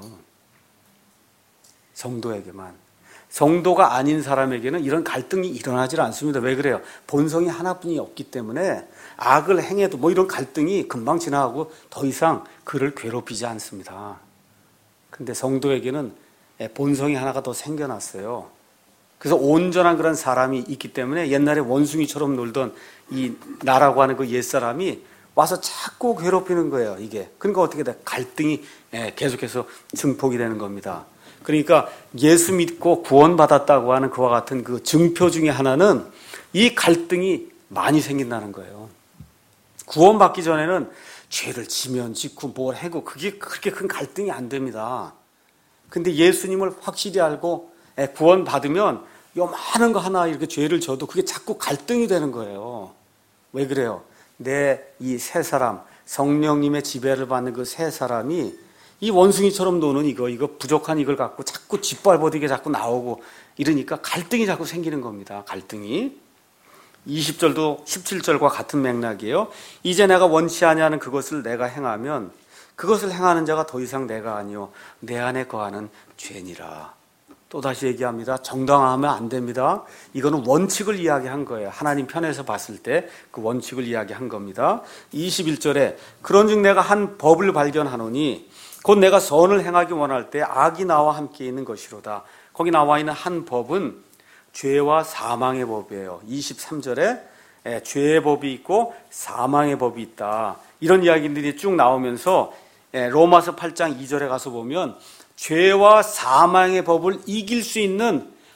성도에게만. 성도가 아닌 사람에게는 이런 갈등이 일어나질 않습니다. 왜 그래요? 본성이 하나뿐이 없기 때문에 악을 행해도 뭐 이런 갈등이 금방 지나가고 더 이상 그를 괴롭히지 않습니다. 근데 성도에게는 본성이 하나가 더 생겨났어요. 그래서 온전한 그런 사람이 있기 때문에 옛날에 원숭이처럼 놀던 이 나라고 하는 그 옛사람이 와서 자꾸 괴롭히는 거예요, 이게. 그러니까 어떻게 돼? 갈등이 계속해서 증폭이 되는 겁니다. 그러니까 예수 믿고 구원받았다고 하는 그와 같은 그 증표 중에 하나는 이 갈등이 많이 생긴다는 거예요. 구원받기 전에는 죄를 지면 짓고 뭘 하고 그게 그렇게 큰 갈등이 안 됩니다. 근데 예수님을 확실히 알고 구원받으면 요만한 거 하나 이렇게 죄를 져도 그게 자꾸 갈등이 되는 거예요. 왜 그래요? 내 이 새 사람, 성령님의 지배를 받는 그 새 사람이 이 원숭이처럼 노는 이거, 이거 부족한 이걸 갖고 자꾸 짓밟아대게 자꾸 나오고 이러니까 갈등이 자꾸 생기는 겁니다. 갈등이. 이십 절도 십칠 절과 같은 맥락이에요. 이제 내가 원치 아니하는 그것을 내가 행하면 그것을 행하는 자가 더 이상 내가 아니요 내 안에 거하는 죄니라. 또다시 얘기합니다. 정당화하면 안 됩니다. 이거는 원칙을 이야기한 거예요. 하나님 편에서 봤을 때 그 원칙을 이야기한 겁니다. 이십일 절에 그런즉 내가 한 법을 발견하노니 곧 내가 선을 행하기 원할 때 악이 나와 함께 있는 것이로다. 거기 나와 있는 한 법은 죄와 사망의 법이에요. 이십삼 절에 죄의 법이 있고 사망의 법이 있다. 이런 이야기들이 쭉 나오면서 로마서 팔 장 이 절에 가서 보면 죄와 사망의 법을 이길 수 있는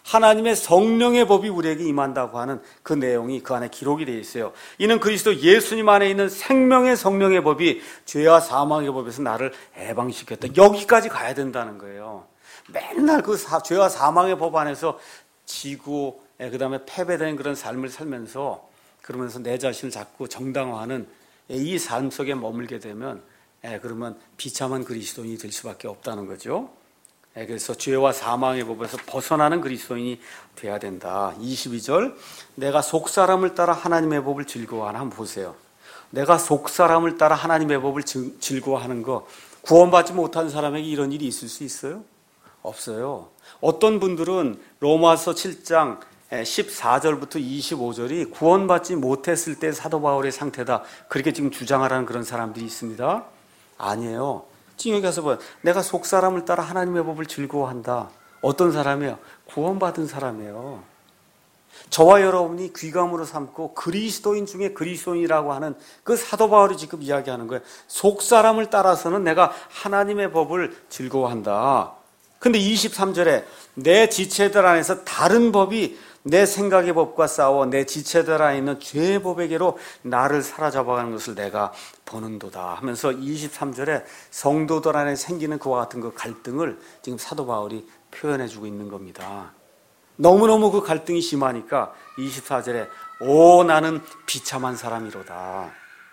하나님의 성령의 법이 우리에게 임한다고 하는 그 내용이 그 안에 기록이 되어 있어요. 이는 그리스도 예수님 안에 있는 생명의 성령의 법이 죄와 사망의 법에서 나를 해방시켰다. 여기까지 가야 된다는 거예요. 맨날 그 사, 죄와 사망의 법 안에서 지고 그 다음에 패배된 그런 삶을 살면서 그러면서 내 자신을 자꾸 정당화하는 이 삶 속에 머물게 되면 그러면 비참한 그리스도인이 될 수밖에 없다는 거죠. 그래서 죄와 사망의 법에서 벗어나는 그리스도인이 돼야 된다. 이십이 절, 내가 속사람을 따라 하나님의 법을 즐거워하나. 한번 보세요. 내가 속사람을 따라 하나님의 법을 즐거워하는 거, 구원받지 못한 사람에게 이런 일이 있을 수 있어요? 없어요. 어떤 분들은 로마서 칠 장 십사 절부터 이십오 절이 구원받지 못했을 때 사도 바울의 상태다, 그렇게 지금 주장하라는 그런 사람들이 있습니다. 아니에요. 지금 여기 가서 봐요. 내가 속사람을 따라 하나님의 법을 즐거워한다. 어떤 사람이에요? 구원받은 사람이에요. 저와 여러분이 귀감으로 삼고 그리스도인 중에 그리스도인이라고 하는 그 사도 바울이 지금 이야기하는 거예요. 속사람을 따라서는 내가 하나님의 법을 즐거워한다. 근데 이십삼 절에 내 지체들 안에서 다른 법이 내 생각의 법과 싸워 내 지체들 안에 있는 죄의 법에게로 나를 사로잡아가는 것을 내가 보는도다 하면서 이십삼 절에 성도들 안에 생기는 그와 같은 그 갈등을 지금 사도 바울이 표현해주고 있는 겁니다. 너무너무 그 갈등이 심하니까 이십사 절에 오 나는 비참한 사람이로다.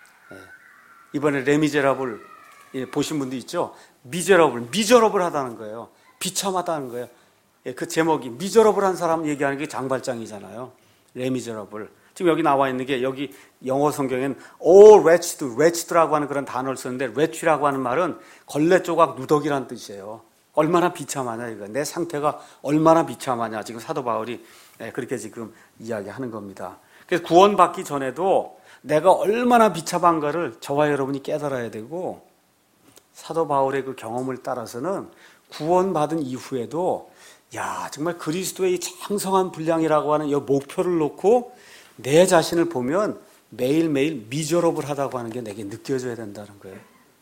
이번에 레미제라블 보신 분도 있죠? 미제러블, 미저러블 하다는 거예요. 비참하다는 거예요. 그 제목이 미저러블한 사람 얘기하는 게 장발장이잖아요. 레미저러블. 지금 여기 나와 있는 게 여기 영어 성경에는 all wretched, wretched라고 하는 그런 단어를 썼는데 wretch라고 하는 말은 걸레 조각 누더기란 뜻이에요. 얼마나 비참하냐 이거. 내 상태가 얼마나 비참하냐. 지금 사도 바울이 그렇게 지금 이야기하는 겁니다. 그래서 구원받기 전에도 내가 얼마나 비참한가를 저와 여러분이 깨달아야 되고 사도 바울의 그 경험을 따라서는 구원받은 이후에도 야 정말 그리스도의 장성한 분량이라고 하는 이 목표를 놓고 내 자신을 보면 매일매일 미저러블하다고 하는 게 내게 느껴져야 된다는 거예요.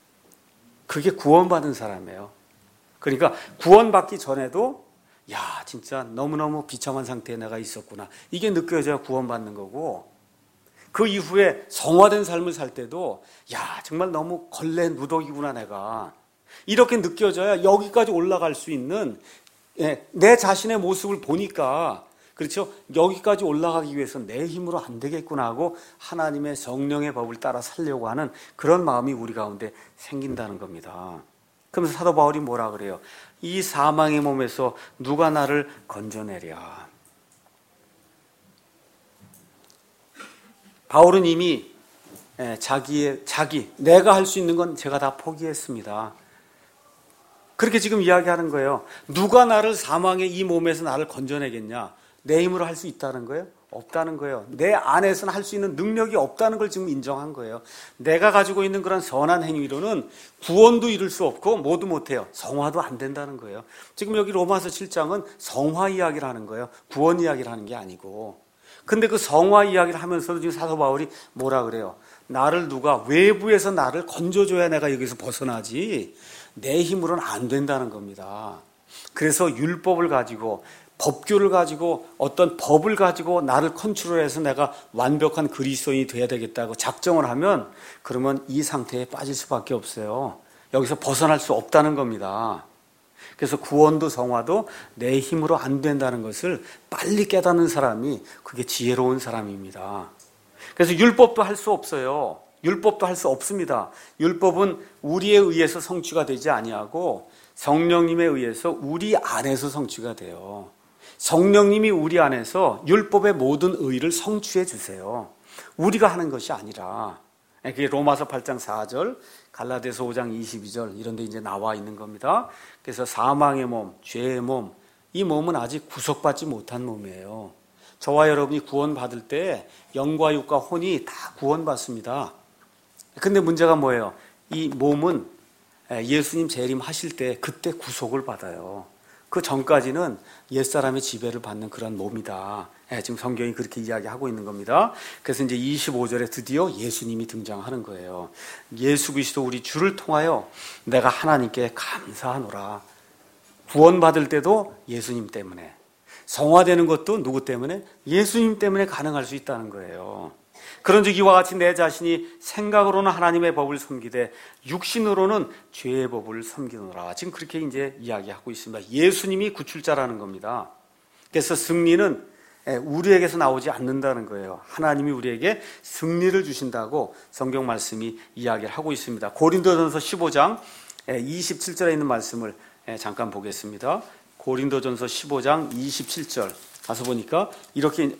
그게 구원받은 사람이에요. 그러니까 구원받기 전에도 야 진짜 너무너무 비참한 상태에 내가 있었구나, 이게 느껴져야 구원받는 거고, 그 이후에 성화된 삶을 살 때도 야 정말 너무 걸레 누더기구나 내가, 이렇게 느껴져야 여기까지 올라갈 수 있는 내 자신의 모습을 보니까 그렇죠, 여기까지 올라가기 위해서 내 힘으로 안 되겠구나 하고 하나님의 성령의 법을 따라 살려고 하는 그런 마음이 우리 가운데 생긴다는 겁니다. 그러면서 사도 바울이 뭐라 그래요? 이 사망의 몸에서 누가 나를 건져내랴. 바울은 이미 자기의 자기 내가 할 수 있는 건 제가 다 포기했습니다. 그렇게 지금 이야기하는 거예요. 누가 나를 사망의 이 몸에서 나를 건져내겠냐? 내 힘으로 할 수 있다는 거예요? 없다는 거예요. 내 안에서는 할 수 있는 능력이 없다는 걸 지금 인정한 거예요. 내가 가지고 있는 그런 선한 행위로는 구원도 이룰 수 없고 뭐도 못해요. 성화도 안 된다는 거예요. 지금 여기 로마서 칠 장은 성화 이야기를 하는 거예요. 구원 이야기를 하는 게 아니고. 근데 그 성화 이야기를 하면서도 지금 사도 바울이 뭐라 그래요? 나를 누가 외부에서 나를 건져줘야 내가 여기서 벗어나지 내 힘으로는 안 된다는 겁니다. 그래서 율법을 가지고 법규를 가지고 어떤 법을 가지고 나를 컨트롤해서 내가 완벽한 그리스도인이 돼야 되겠다고 작정을 하면 그러면 이 상태에 빠질 수밖에 없어요. 여기서 벗어날 수 없다는 겁니다. 그래서 구원도 성화도 내 힘으로 안 된다는 것을 빨리 깨닫는 사람이 그게 지혜로운 사람입니다. 그래서 율법도 할 수 없어요. 율법도 할 수 없습니다. 율법은 우리에 의해서 성취가 되지 아니하고 성령님에 의해서 우리 안에서 성취가 돼요. 성령님이 우리 안에서 율법의 모든 의를 성취해 주세요. 우리가 하는 것이 아니라. 그게 로마서 팔 장 사 절, 갈라디아서 오 장 이십이 절 이런 데 이제 나와 있는 겁니다. 그래서 사망의 몸, 죄의 몸, 이 몸은 아직 구속받지 못한 몸이에요. 저와 여러분이 구원받을 때 영과 육과 혼이 다 구원받습니다. 근데 문제가 뭐예요? 이 몸은 예수님 재림하실 때 그때 구속을 받아요. 그 전까지는 옛사람의 지배를 받는 그런 몸이다. 지금 성경이 그렇게 이야기하고 있는 겁니다. 그래서 이제 이십오 절에 드디어 예수님이 등장하는 거예요. 예수 그리스도 우리 주를 통하여 내가 하나님께 감사하노라. 구원받을 때도 예수님 때문에, 성화되는 것도 누구 때문에? 예수님 때문에 가능할 수 있다는 거예요. 그런즉 이와 같이 내 자신이 생각으로는 하나님의 법을 섬기되 육신으로는 죄의 법을 섬기노라. 지금 그렇게 이제 이야기하고 있습니다. 예수님이 구출자라는 겁니다. 그래서 승리는 우리에게서 나오지 않는다는 거예요. 하나님이 우리에게 승리를 주신다고 성경 말씀이 이야기를 하고 있습니다. 고린도전서 십오 장 이십칠 절에 있는 말씀을 잠깐 보겠습니다. 고린도전서 십오 장 이십칠 절 가서 보니까 이렇게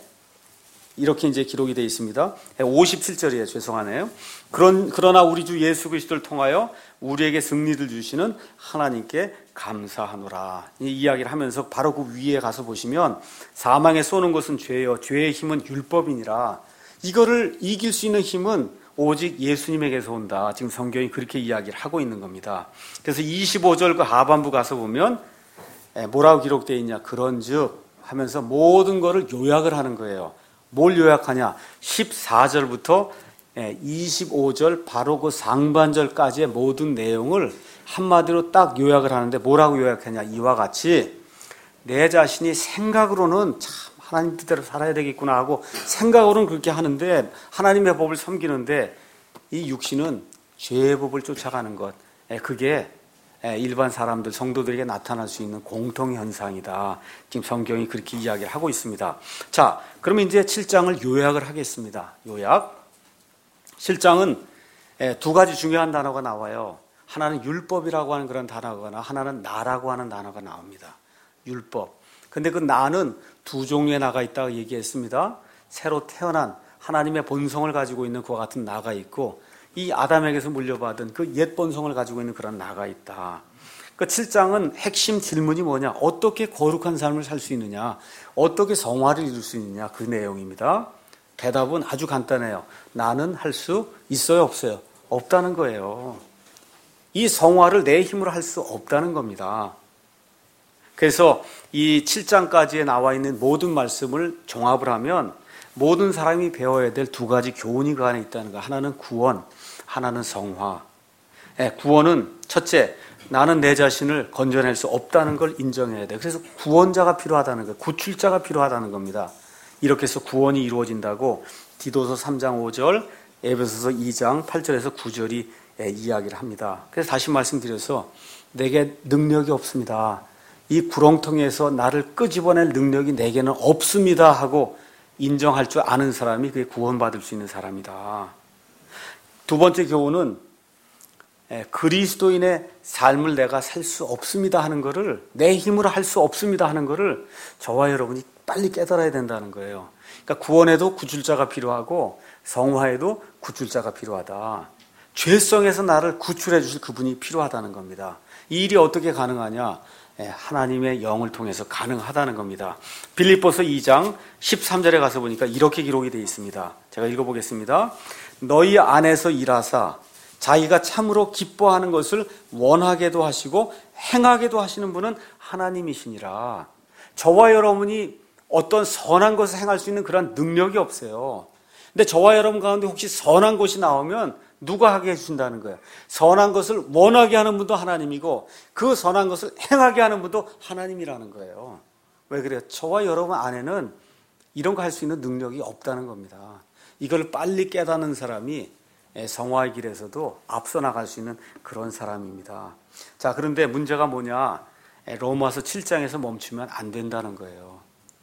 이렇게 이제 기록이 되어 있습니다. 오십칠 절이에요. 죄송하네요. 그런, 그러나 우리 주 예수 그리스도를 통하여 우리에게 승리를 주시는 하나님께 감사하노라. 이 이야기를 하면서 바로 그 위에 가서 보시면 사망에 쏘는 것은 죄요. 죄의 힘은 율법이니라. 이거를 이길 수 있는 힘은 오직 예수님에게서 온다. 지금 성경이 그렇게 이야기를 하고 있는 겁니다. 그래서 이십오 절 그 하반부 가서 보면 뭐라고 기록되어 있냐. 그런즉 하면서 모든 거를 요약을 하는 거예요. 뭘 요약하냐? 십사 절부터 이십오 절 바로 그 상반절까지의 모든 내용을 한마디로 딱 요약을 하는데 뭐라고 요약하냐? 이와 같이 내 자신이 생각으로는 참 하나님 뜻대로 살아야 되겠구나 하고 생각으로는 그렇게 하는데 하나님의 법을 섬기는데 이 육신은 죄의 법을 쫓아가는 것, 그게 일반 사람들, 성도들에게 나타날 수 있는 공통현상이다. 지금 성경이 그렇게 이야기를 하고 있습니다. 자, 그러면 이제 칠 장을 요약을 하겠습니다. 요약. 칠 장은 두 가지 중요한 단어가 나와요. 하나는 율법이라고 하는 그런 단어가, 하나는 나라고 하는 단어가 나옵니다. 율법. 근데 그 나는 두 종류의 나가 있다고 얘기했습니다. 새로 태어난 하나님의 본성을 가지고 있는 그와 같은 나가 있고, 이 아담에게서 물려받은 그 옛 본성을 가지고 있는 그런 나가 있다. 그 칠 장은 핵심 질문이 뭐냐? 어떻게 거룩한 삶을 살 수 있느냐? 어떻게 성화를 이룰 수 있느냐? 그 내용입니다. 대답은 아주 간단해요. 나는 할 수 있어요, 없어요? 없다는 거예요. 이 성화를 내 힘으로 할 수 없다는 겁니다. 그래서 이 칠 장까지에 나와 있는 모든 말씀을 종합을 하면 모든 사람이 배워야 될 두 가지 교훈이 그 안에 있다는 거. 하나는 구원, 하나는 성화. 네, 구원은 첫째, 나는 내 자신을 건져낼 수 없다는 걸 인정해야 돼. 그래서 구원자가 필요하다는 거예요. 구출자가 필요하다는 겁니다. 이렇게 해서 구원이 이루어진다고 디도서 삼 장 오 절, 에베소서 이 장 팔 절에서 구 절이 이야기를 합니다. 그래서 다시 말씀드려서 내게 능력이 없습니다. 이 구렁텅이에서 나를 끄집어낼 능력이 내게는 없습니다 하고 인정할 줄 아는 사람이 그게 구원받을 수 있는 사람이다. 두 번째 교훈은 그리스도인의 삶을 내가 살 수 없습니다 하는 것을, 내 힘으로 할 수 없습니다 하는 것을 저와 여러분이 빨리 깨달아야 된다는 거예요. 그러니까 구원에도 구출자가 필요하고 성화에도 구출자가 필요하다. 죄성에서 나를 구출해 주실 그분이 필요하다는 겁니다. 이 일이 어떻게 가능하냐? 하나님의 영을 통해서 가능하다는 겁니다. 빌립보서 이 장 십삼 절에 가서 보니까 이렇게 기록이 되어 있습니다. 제가 읽어보겠습니다. 너희 안에서 일하사 자기가 참으로 기뻐하는 것을 원하게도 하시고 행하게도 하시는 분은 하나님이시니라. 저와 여러분이 어떤 선한 것을 행할 수 있는 그런 능력이 없어요. 근데 저와 여러분 가운데 혹시 선한 것이 나오면 누가 하게 해주신다는 거예요. 선한 것을 원하게 하는 분도 하나님이고 그 선한 것을 행하게 하는 분도 하나님이라는 거예요. 왜 그래요? 저와 여러분 안에는 이런 거 할 수 있는 능력이 없다는 겁니다. 이걸 빨리 깨닫는 사람이 성화의 길에서도 앞서 나갈 수 있는 그런 사람입니다. 자, 그런데 문제가 뭐냐? 로마서 칠 장에서 멈추면 안 된다는 거예요.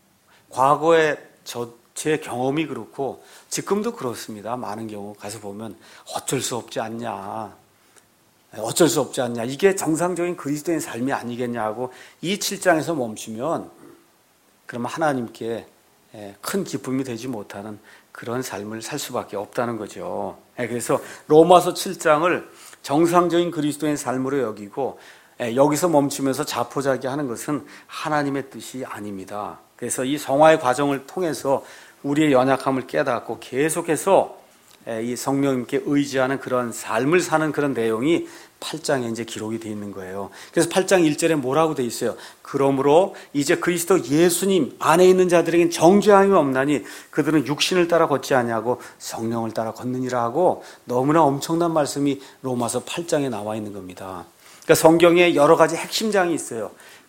과거에 저 제 경험이 그렇고 지금도 그렇습니다. 많은 경우 가서 보면 어쩔 수 없지 않냐, 어쩔 수 없지 않냐, 이게 정상적인 그리스도인 삶이 아니겠냐고 이 칠 장에서 멈추면 그러면 하나님께 큰 기쁨이 되지 못하는 그런 삶을 살 수밖에 없다는 거죠. 그래서 로마서 칠 장을 정상적인 그리스도인 삶으로 여기고 여기서 멈추면서 자포자기하는 것은 하나님의 뜻이 아닙니다. 그래서 이 성화의 과정을 통해서 우리의 연약함을 깨닫고 계속해서 이 성령님께 의지하는 그런 삶을 사는 그런 내용이 팔 장에 이제 기록이 되어 있는 거예요. 그래서 팔 장 일 절에 뭐라고 되어 있어요? 그러므로 이제 그리스도 예수님 안에 있는 자들에겐 정죄함이 없나니 그들은 육신을 따라 걷지 아니하고 성령을 따라 걷느니라 하고 너무나 엄청난 말씀이 로마서 팔 장에 나와 있는 겁니다. 그러니까 성경에 여러 가지 핵심장이 있어요.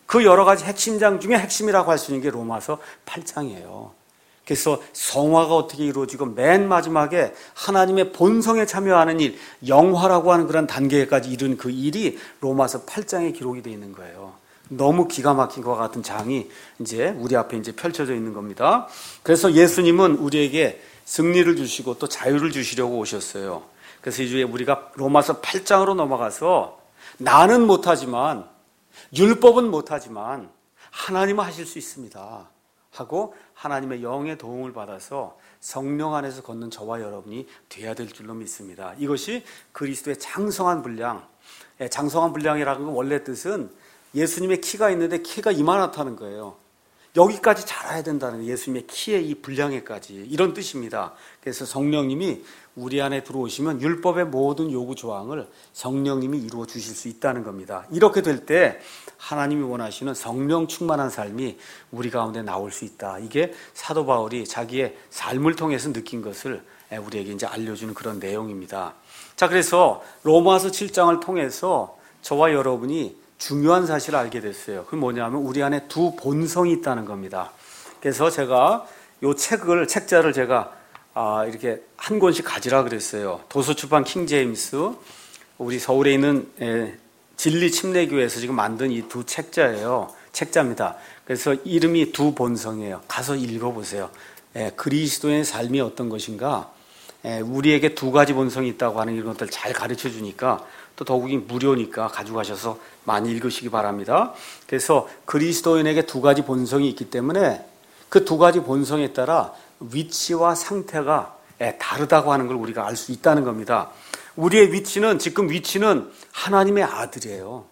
그 여러 가지 핵심장 중에 핵심이라고 할 수 있는 게 로마서 팔 장이에요. 그래서 성화가 어떻게 이루어지고 맨 마지막에 하나님의 본성에 참여하는 일, 영화라고 하는 그런 단계까지 이른 그 일이 로마서 팔 장에 기록이 되어 있는 거예요. 너무 기가 막힌 것 같은 장이 이제 우리 앞에 이제 펼쳐져 있는 겁니다. 그래서 예수님은 우리에게 승리를 주시고 또 자유를 주시려고 오셨어요. 그래서 이제 우리가 로마서 팔 장으로 넘어가서 나는 못하지만, 율법은 못하지만 하나님은 하실 수 있습니다 하고 하나님의 영의 도움을 받아서 성령 안에서 걷는 저와 여러분이 돼야 될 줄로 믿습니다. 이것이 그리스도의 장성한 분량, 장성한 분량이라는 건 원래 뜻은 예수님의 키가 있는데 키가 이만하다는 거예요. 여기까지 자라야 된다는 거예요. 예수님의 키의 이 분량에까지, 이런 뜻입니다. 그래서 성령님이 우리 안에 들어오시면 율법의 모든 요구 조항을 성령님이 이루어 주실 수 있다는 겁니다. 이렇게 될 때 하나님이 원하시는 성령 충만한 삶이 우리 가운데 나올 수 있다. 이게 사도 바울이 자기의 삶을 통해서 느낀 것을 우리에게 이제 알려주는 그런 내용입니다. 자, 그래서 로마서 칠 장을 통해서 저와 여러분이 중요한 사실을 알게 됐어요. 그게 뭐냐면 우리 안에 두 본성이 있다는 겁니다. 그래서 제가 이 책을, 책자를 제가 아, 이렇게 한 권씩 가지라 그랬어요. 도서출판 킹제임스, 우리 서울에 있는 에, 진리 침례교회에서 지금 만든 이 두 책자예요. 책자입니다. 그래서 이름이 두 본성이에요. 가서 읽어보세요. 에, 그리스도의 삶이 어떤 것인가, 에, 우리에게 두 가지 본성이 있다고 하는 이런 것들 잘 가르쳐 주니까, 또 더욱이 무료니까 가져가셔서 많이 읽으시기 바랍니다. 그래서 그리스도인에게 두 가지 본성이 있기 때문에 그 두 가지 본성에 따라 위치와 상태가 다르다고 하는 걸 우리가 알 수 있다는 겁니다. 우리의 위치는, 지금 위치는 하나님의 아들이에요.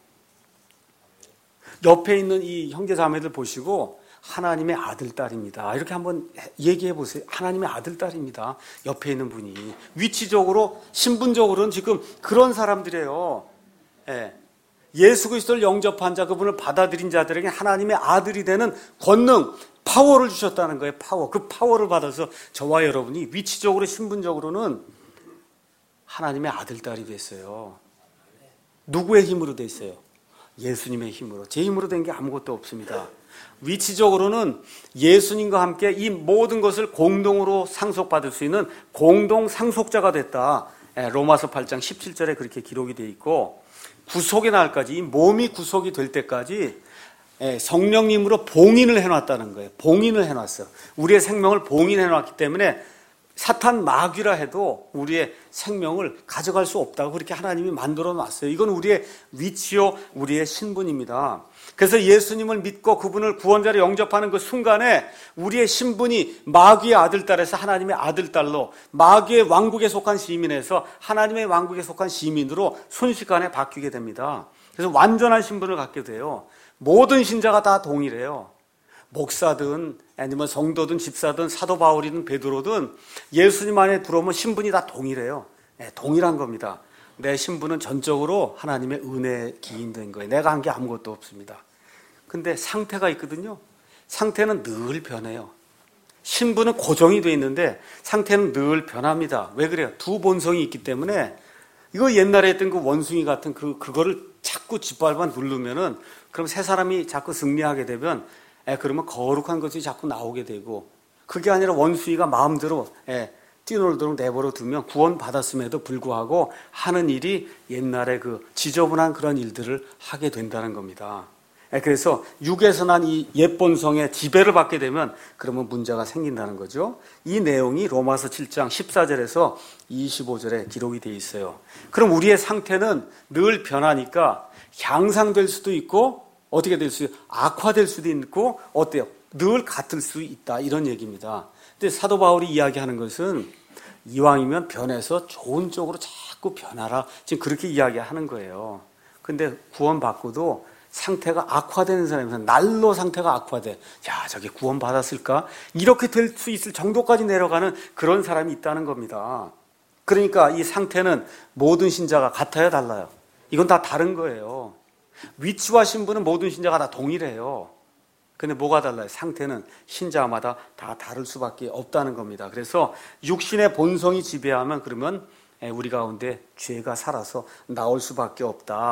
옆에 있는 이 형제 자매들 보시고 하나님의 아들, 딸입니다. 이렇게 한번 얘기해 보세요. 하나님의 아들, 딸입니다. 옆에 있는 분이. 위치적으로, 신분적으로는 지금 그런 사람들이에요. 예. 예수 그리스도를 영접한 자, 그분을 받아들인 자들에게 하나님의 아들이 되는 권능, 파워를 주셨다는 거예요. 파워. 그 파워를 받아서 저와 여러분이 위치적으로, 신분적으로는 하나님의 아들, 딸이 됐어요. 누구의 힘으로 됐어요? 예수님의 힘으로. 제 힘으로 된 게 아무것도 없습니다. 위치적으로는 예수님과 함께 이 모든 것을 공동으로 상속받을 수 있는 공동 상속자가 됐다. 로마서 팔 장 십칠 절에 그렇게 기록이 되어 있고, 구속의 날까지, 이 몸이 구속이 될 때까지 성령님으로 봉인을 해놨다는 거예요. 봉인을 해놨어. 우리의 생명을 봉인해놨기 때문에 사탄 마귀라 해도 우리의 생명을 가져갈 수 없다고 그렇게 하나님이 만들어 놨어요. 이건 우리의 위치요, 우리의 신분입니다. 그래서 예수님을 믿고 그분을 구원자로 영접하는 그 순간에 우리의 신분이 마귀의 아들, 딸에서 하나님의 아들, 딸로, 마귀의 왕국에 속한 시민에서 하나님의 왕국에 속한 시민으로 순식간에 바뀌게 됩니다. 그래서 완전한 신분을 갖게 돼요. 모든 신자가 다 동일해요. 목사든 아니면 성도든 집사든 사도 바울이든 베드로든 예수님 안에 들어오면 신분이 다 동일해요. 네, 동일한 겁니다. 내 신분은 전적으로 하나님의 은혜에 기인된 거예요. 내가 한 게 아무것도 없습니다. 근데 상태가 있거든요. 상태는 늘 변해요. 신분은 고정이 되어 있는데 상태는 늘 변합니다. 왜 그래요? 두 본성이 있기 때문에. 이거 옛날에 했던 그 원숭이 같은 그, 그거를 자꾸 짓밟아 누르면은, 그럼 새 사람이 자꾸 승리하게 되면, 에, 그러면 거룩한 것이 자꾸 나오게 되고, 그게 아니라 원숭이가 마음대로, 에, 뛰놀도록 내버려 두면 구원 받았음에도 불구하고 하는 일이 옛날에 그 지저분한 그런 일들을 하게 된다는 겁니다. 에, 그래서 육에서 난 이 옛 본성의 지배를 받게 되면 그러면 문제가 생긴다는 거죠. 이 내용이 로마서 칠 장 십사 절에서 이십오 절에 기록이 되어 있어요. 그럼 우리의 상태는 늘 변하니까 향상될 수도 있고, 어떻게 될 수, 악화될 수도 있고, 어때요? 늘 같을 수 있다, 이런 얘기입니다. 근데 사도 바울이 이야기하는 것은 이왕이면 변해서 좋은 쪽으로 자꾸 변하라, 지금 그렇게 이야기하는 거예요. 근데 구원받고도 상태가 악화되는 사람이면, 날로 상태가 악화돼, 야, 저게 구원 받았을까? 이렇게 될 수 있을 정도까지 내려가는 그런 사람이 있다는 겁니다. 그러니까 이 상태는 모든 신자가 같아요, 달라요? 이건 다 다른 거예요. 위치와 신분은 모든 신자가 다 동일해요. 근데 뭐가 달라요? 상태는 신자마다 다 다를 수밖에 없다는 겁니다. 그래서 육신의 본성이 지배하면 그러면 우리 가운데 죄가 살아서 나올 수밖에 없다.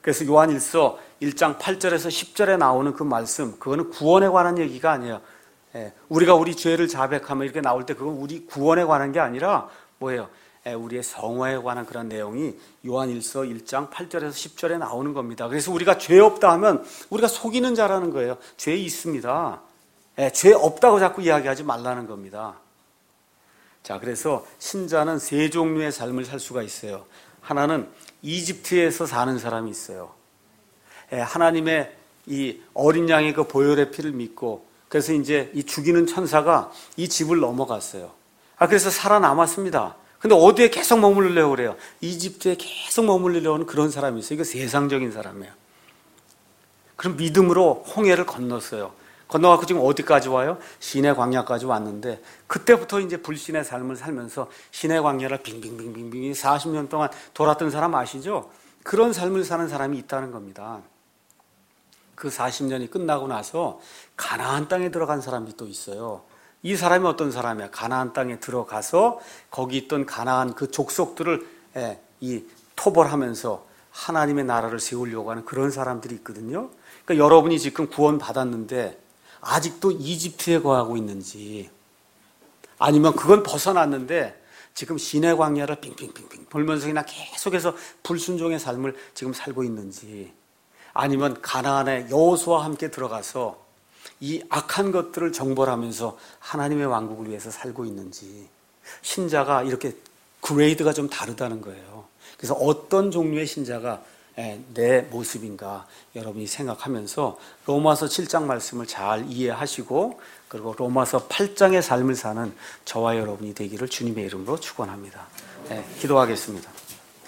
그래서 요한일서 일 장 팔 절에서 십 절에 나오는 그 말씀, 그거는 구원에 관한 얘기가 아니에요. 예, 우리가 우리 죄를 자백하면 이렇게 나올 때 그건 우리 구원에 관한 게 아니라 뭐예요? 예, 우리의 성화에 관한 그런 내용이 요한일서 일 장 팔 절에서 십 절에 나오는 겁니다. 그래서 우리가 죄 없다 하면 우리가 속이는 자라는 거예요. 죄 있습니다. 예, 죄 없다고 자꾸 이야기하지 말라는 겁니다. 자, 그래서 신자는 세 종류의 삶을 살 수가 있어요. 하나는 이집트에서 사는 사람이 있어요. 예, 하나님의 이 어린 양의 그 보혈의 피를 믿고, 그래서 이제 이 죽이는 천사가 이 집을 넘어갔어요. 아, 그래서 살아남았습니다. 근데 어디에 계속 머무르려고 그래요? 이집트에 계속 머무르려고 하는 그런 사람이 있어요. 이거 세상적인 사람이에요. 그럼 믿음으로 홍해를 건넜어요. 건너가고 지금 어디까지 와요? 시내 광야까지 왔는데, 그때부터 이제 불신의 삶을 살면서 시내 광야를 빙빙빙빙빙 사십 년 동안 돌았던 사람 아시죠? 그런 삶을 사는 사람이 있다는 겁니다. 그 사십 년이 끝나고 나서 가나안 땅에 들어간 사람이 또 있어요. 이 사람이 어떤 사람이야? 가나안 땅에 들어가서 거기 있던 가나안 그 족속들을 이 토벌하면서 하나님의 나라를 세우려고 하는 그런 사람들이 있거든요. 그러니까 여러분이 지금 구원 받았는데 아직도 이집트에 거하고 있는지, 아니면 그건 벗어났는데 지금 시내 광야를 빙빙빙빙 돌면서 그냥 계속해서 불순종의 삶을 지금 살고 있는지, 아니면 가나안에 여호수아와 함께 들어가서 이 악한 것들을 정벌하면서 하나님의 왕국을 위해서 살고 있는지, 신자가 이렇게 그레이드가 좀 다르다는 거예요. 그래서 어떤 종류의 신자가 내 모습인가 여러분이 생각하면서 로마서 칠 장 말씀을 잘 이해하시고, 그리고 로마서 팔 장의 삶을 사는 저와 여러분이 되기를 주님의 이름으로 축원합니다. 네, 기도하겠습니다.